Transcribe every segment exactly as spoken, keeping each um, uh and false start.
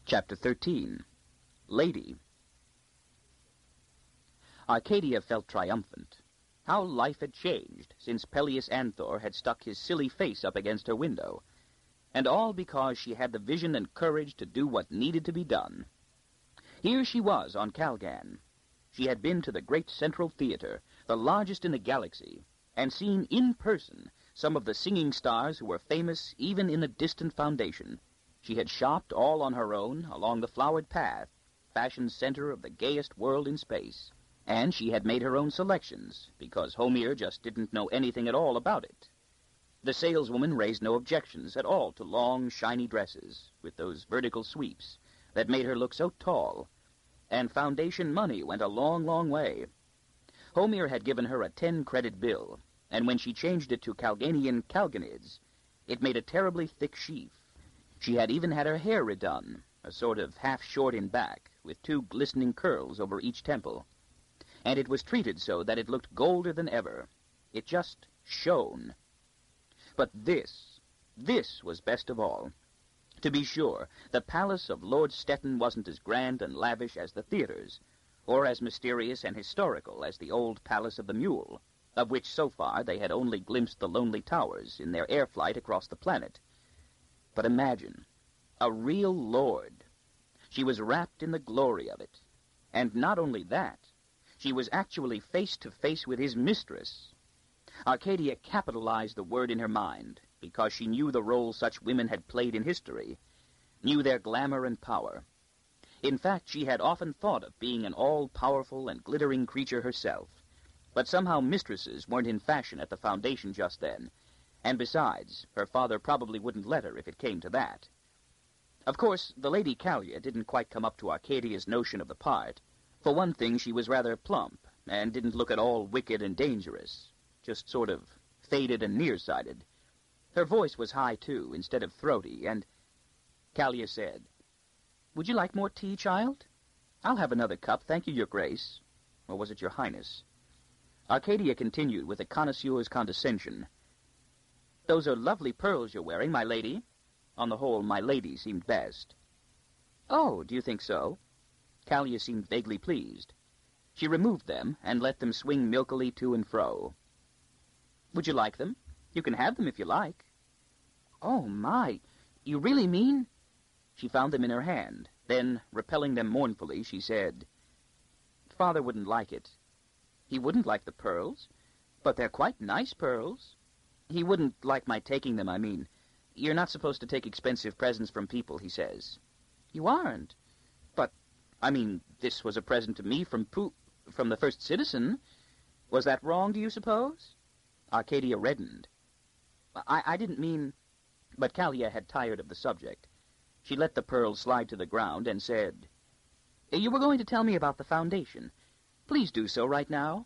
Chapter thirteen. Lady. Arcadia felt triumphant. How life had changed since Peleus Anthor had stuck his silly face up against her window. And all because she had the vision and courage to do what needed to be done. Here she was on Calgan. She had been to the great Central Theater, the largest in the galaxy, and seen in person some of the singing stars who were famous even in the distant Foundation. She had shopped all on her own along the flowered path, fashion's center of the gayest world in space. And she had made her own selections, because Homir just didn't know anything at all about it. The saleswoman raised no objections at all to long, shiny dresses, with those vertical sweeps that made her look so tall, and Foundation money went a long, long way. Homir had given her a ten-credit bill, and when she changed it to Calganian Calganids, it made a terribly thick sheaf. She had even had her hair redone, a sort of half-short in back, with two glistening curls over each temple. And it was treated so that it looked golder than ever. It just shone. But this, this was best of all. To be sure, the palace of Lord Stettin wasn't as grand and lavish as the theaters, or as mysterious and historical as the old Palace of the Mule, of which so far they had only glimpsed the lonely towers in their air flight across the planet. But imagine, a real lord. She was wrapped in the glory of it. And not only that, she was actually face to face with his mistress. Arcadia capitalized the word in her mind, because she knew the role such women had played in history, knew their glamour and power. In fact, she had often thought of being an all-powerful and glittering creature herself. But somehow mistresses weren't in fashion at the Foundation just then, and besides, her father probably wouldn't let her if it came to that. Of course, the Lady Kalia didn't quite come up to Arcadia's notion of the part. For one thing, she was rather plump, and didn't look at all wicked and dangerous, just sort of faded and nearsighted. Her voice was high, too, instead of throaty, and Kalia said, "Would you like more tea, child? I'll have another cup, thank you, Your Grace." Or was it Your Highness? Arcadia continued with a connoisseur's condescension. "Those are lovely pearls you're wearing, my lady." On the whole, my lady seemed best. "Oh, do you think so?" Kalia seemed vaguely pleased. She removed them and let them swing milkily to and fro. "Would you like them? You can have them if you like." "Oh, my, you really mean—" She found them in her hand. Then, repelling them mournfully, she said, "Father wouldn't like it." "He wouldn't like the pearls? But they're quite nice pearls." "He wouldn't like my taking them, I mean. You're not supposed to take expensive presents from people, he says." "You aren't? But, I mean, this was a present to me from Pooh, from the First Citizen. Was that wrong, do you suppose?" Arcadia reddened. I, I didn't mean—" But Kalia had tired of the subject. She let the pearls slide to the ground and said, "You were going to tell me about the Foundation. Please do so right now."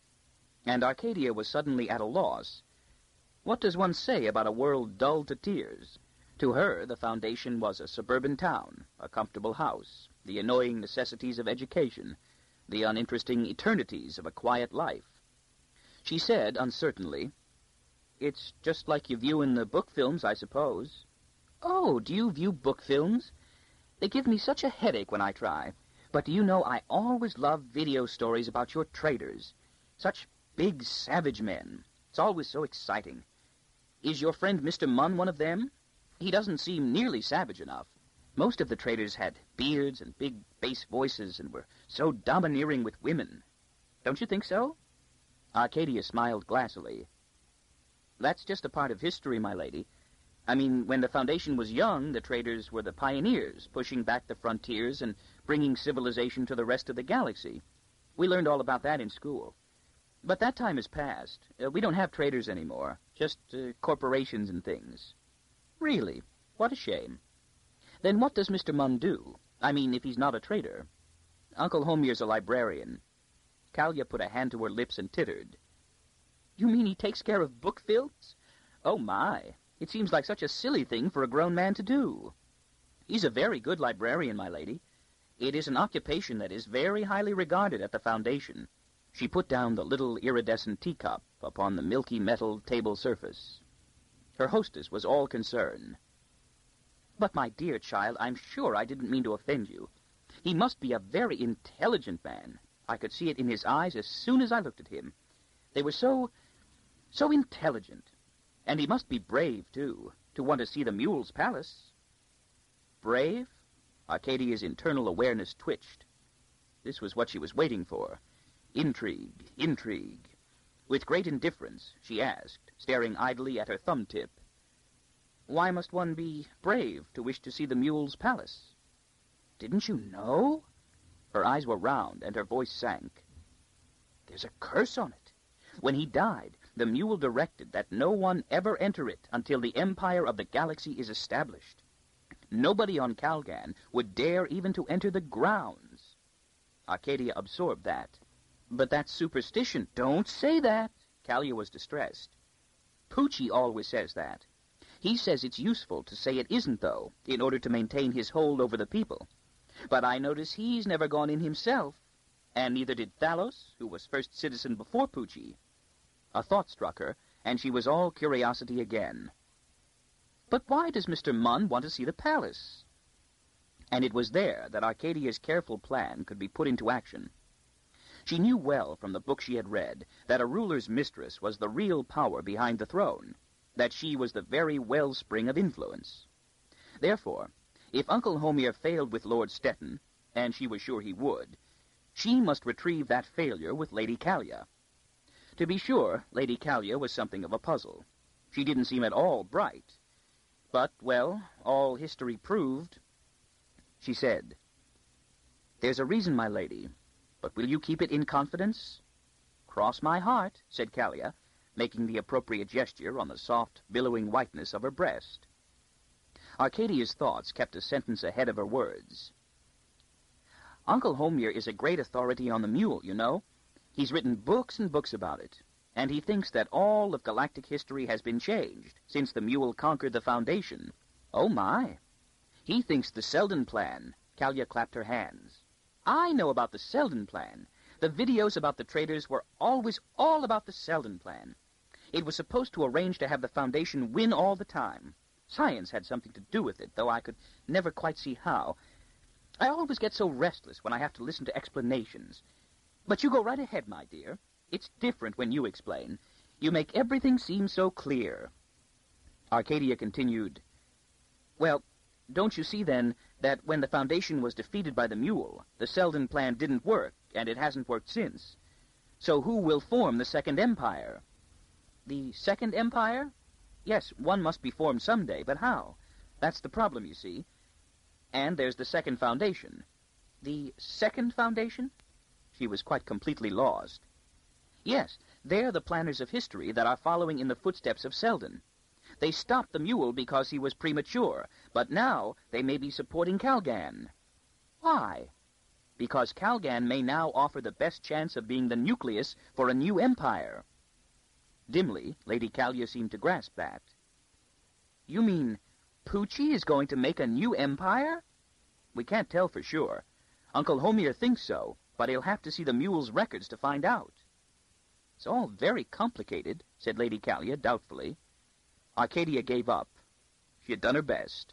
And Arcadia was suddenly at a loss. What does one say about a world dull to tears? To her, the Foundation was a suburban town, a comfortable house, the annoying necessities of education, the uninteresting eternities of a quiet life. She said, uncertainly, "It's just like you view in the book films, I suppose." "Oh, do you view book films? They give me such a headache when I try. But do you know, I always love video stories about your traders. Such big, savage men. It's always so exciting. Is your friend Mister Munn one of them? He doesn't seem nearly savage enough. Most of the traders had beards and big bass voices and were so domineering with women. Don't you think so?" Arcadia smiled glassily. "That's just a part of history, my lady. I mean, when the Foundation was young, the traders were the pioneers, pushing back the frontiers and bringing civilization to the rest of the galaxy. We learned all about that in school. But that time has passed. Uh, we don't have traders anymore, just uh, corporations and things." "Really? What a shame. Then what does Mister Munn do? I mean, if he's not a trader?" "Uncle Homir's a librarian." Kalia put a hand to her lips and tittered. "You mean he takes care of book films? Oh, my. It seems like such a silly thing for a grown man to do." "He's a very good librarian, my lady. It is an occupation that is very highly regarded at the Foundation." She put down the little iridescent teacup upon the milky metal table surface. Her hostess was all concern. But, my dear child, I'm sure I didn't mean to offend you. He must be a very intelligent man. I could see it in his eyes as soon as I looked at him. They were so, so intelligent. And he must be brave, too, to want to see the Mule's Palace. Brave? Arcadia's internal awareness twitched. This was what she was waiting for. Intrigue, intrigue. With great indifference, she asked, staring idly at her thumb tip. Why must one be brave to wish to see the Mule's Palace? Didn't you know? Her eyes were round, and her voice sank. There's a curse on it. When he died, the Mule directed that no one ever enter it until the empire of the galaxy is established. Nobody on Calgan would dare even to enter the grounds. Arcadia absorbed that. But that's superstition. Don't say that. Kalia was distressed. Poochie always says that. He says it's useful to say it isn't, though, in order to maintain his hold over the people. But I notice he's never gone in himself, and neither did Thalos, who was first citizen before Poochie. A thought struck her, and she was all curiosity again. But why does Mister Munn want to see the palace? And it was there that Arcadia's careful plan could be put into action. She knew well from the book she had read that a ruler's mistress was the real power behind the throne, that she was the very wellspring of influence. Therefore, if Uncle Homer failed with Lord Stettin, and she was sure he would, she must retrieve that failure with Lady Kalia. To be sure, Lady Kalia was something of a puzzle. She didn't seem at all bright. But, well, all history proved. She said, There's a reason, my lady, but will you keep it in confidence? Cross my heart, said Kalia, making the appropriate gesture on the soft, billowing whiteness of her breast. Arcadia's thoughts kept a sentence ahead of her words. Uncle Homer is a great authority on the mule, you know. He's written books and books about it, and he thinks that all of galactic history has been changed since the mule conquered the Foundation. Oh, my. He thinks the Selden Plan. Kalia clapped her hands. I know about the Selden Plan. The videos about the traitors were always all about the Selden Plan. It was supposed to arrange to have the Foundation win all the time. Science had something to do with it, though I could never quite see how. I always get so restless when I have to listen to explanations. But you go right ahead, my dear. It's different when you explain. You make everything seem so clear. Arcadia continued, Well, don't you see, then, that when the Foundation was defeated by the Mule, the Selden Plan didn't work, and it hasn't worked since. So who will form the Second Empire? The Second Empire? Yes, one must be formed someday, but how? That's the problem, you see. And there's the Second Foundation. The Second Foundation? She was quite completely lost. Yes, they're the planners of history that are following in the footsteps of Selden. They stopped the Mule because he was premature, but now they may be supporting Calgan. Why? Because Calgan may now offer the best chance of being the nucleus for a new empire. Dimly, Lady Kalia seemed to grasp that. You mean Poochie is going to make a new empire? We can't tell for sure. Uncle Homer thinks so, but he'll have to see the Mule's records to find out. It's all very complicated, said Lady Kalia doubtfully. Arcadia gave up. She had done her best.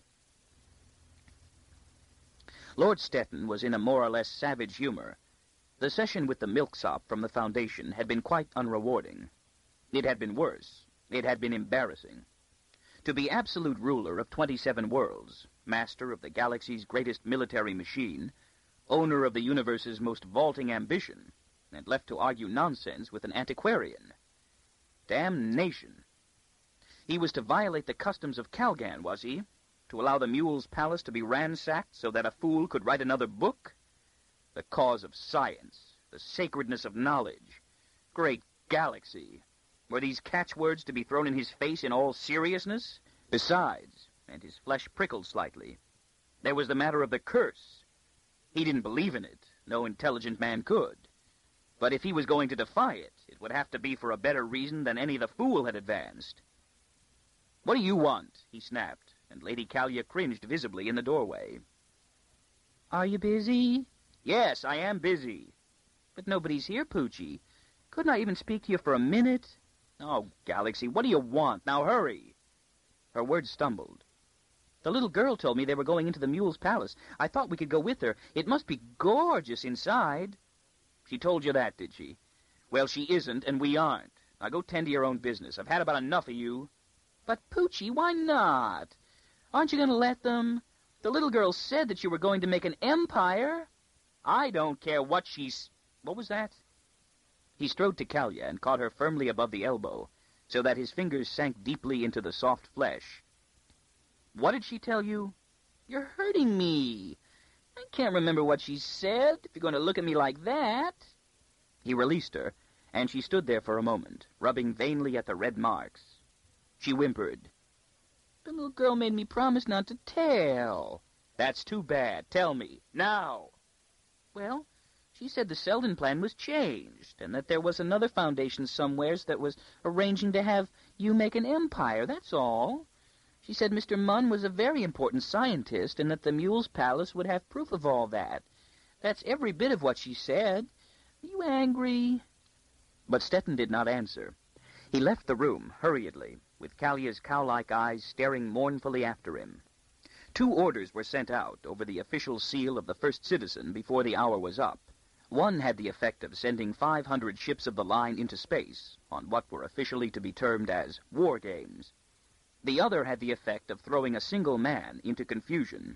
Lord Stettin was in a more or less savage humor. The session with the milksop from the Foundation had been quite unrewarding. It had been worse. It had been embarrassing. To be absolute ruler of twenty-seven worlds, master of the galaxy's greatest military machine, owner of the universe's most vaulting ambition, and left to argue nonsense with an antiquarian. Damnation! He was to violate the customs of Calgan, was he? To allow the Mule's Palace to be ransacked so that a fool could write another book? The cause of science, the sacredness of knowledge. Great galaxy! Were these catchwords to be thrown in his face in all seriousness? Besides, and his flesh prickled slightly, there was the matter of the curse. He didn't believe in it. No intelligent man could. But if he was going to defy it, it would have to be for a better reason than any the fool had advanced. What do you want? He snapped, and Lady Kalia cringed visibly in the doorway. Are you busy? Yes, I am busy. But nobody's here, Poochie. Couldn't I even speak to you for a minute? Oh, Galaxy, what do you want? Now hurry. Her words stumbled. The little girl told me they were going into the Mule's palace. I thought we could go with her. It must be gorgeous inside. She told you that, did she? Well, she isn't, and we aren't. Now go tend to your own business. I've had about enough of you. But, Poochie, why not? Aren't you going to let them? The little girl said that you were going to make an empire. I don't care what she's... What was that? He strode to Kalia and caught her firmly above the elbow, so that his fingers sank deeply into the soft flesh. What did she tell you? You're hurting me. I can't remember what she said, if you're going to look at me like that. He released her, and she stood there for a moment, rubbing vainly at the red marks. She whimpered. The little girl made me promise not to tell. That's too bad. Tell me. Now. Well, she said the Selden plan was changed, and that there was another foundation somewheres that was arranging to have you make an empire, that's all. She said Mister Munn was a very important scientist, and that the Mule's palace would have proof of all that. That's every bit of what she said. Are you angry? But Stetton did not answer. He left the room hurriedly, with Kalia's cow-like eyes staring mournfully after him. Two orders were sent out over the official seal of the First Citizen before the hour was up. One had the effect of sending five hundred ships of the line into space, on what were officially to be termed as war games. The other had the effect of throwing a single man into confusion.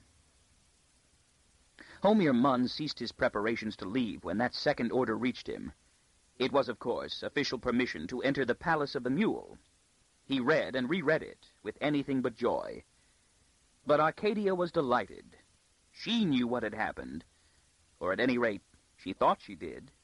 Homer Munn ceased his preparations to leave when that second order reached him. It was, of course, official permission to enter the Palace of the Mule. He read and reread it with anything but joy. But Arcadia was delighted. She knew what had happened, or at any rate, she thought she did.